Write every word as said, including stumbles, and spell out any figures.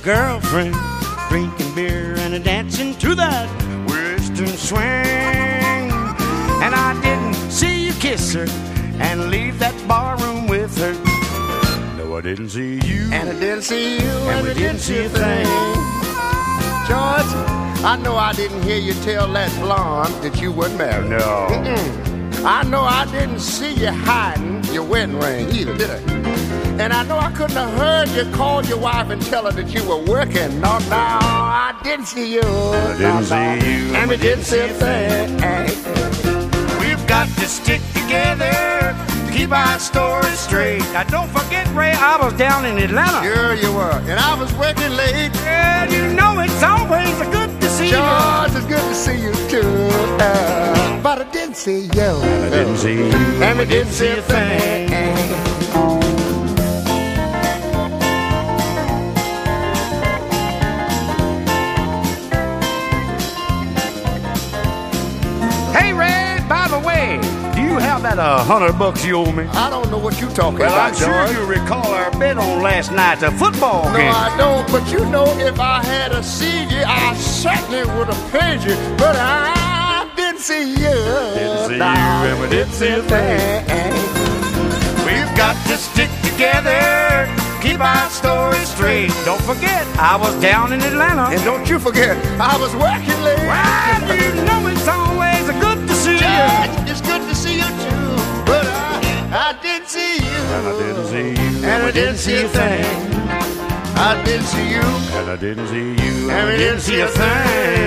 girlfriend, drinking beer and a dancing to that western swing. And I didn't see you kiss her and leave that barroom with her. No, I didn't see you, and I didn't see you, and, and we didn't see a thing. George, I know I didn't hear you tell that blonde that you wouldn't marry. No. Mm-mm. I know I didn't see you hiding your wedding ring either, did I? And I know I couldn't have heard you call your wife and tell her that you were working. No, no, I didn't see you. I didn't no, see no. you, and we didn't see a thing. We've got to stick together to keep our story straight. Now don't forget, Ray, I was down in Atlanta. Sure you were, and I was working late. And you know it's always good to see George, you. George, it's good to see you too. Uh, but I didn't see you. And I didn't see you, and we didn't see a thing. Hey, Ray, by the way, do you have that uh, hundred bucks you owe me? I don't know what you're talking Well, about, I'm sure George. you recall our bet on last night's a football No, game. I don't, but you know if I had a seen you, I certainly would have paid you. But I didn't see you. Didn't see you, and we didn't see a thing. We've got to stick together, keep our story straight. Don't forget, I was down in Atlanta. And don't you forget, I was working late. Well, you know it's always good to see George, you. it's good to see you too. But I, I didn't see you. And I didn't see you, And I didn't see a thing. I didn't see you. And I didn't see you, And we didn't see a thing.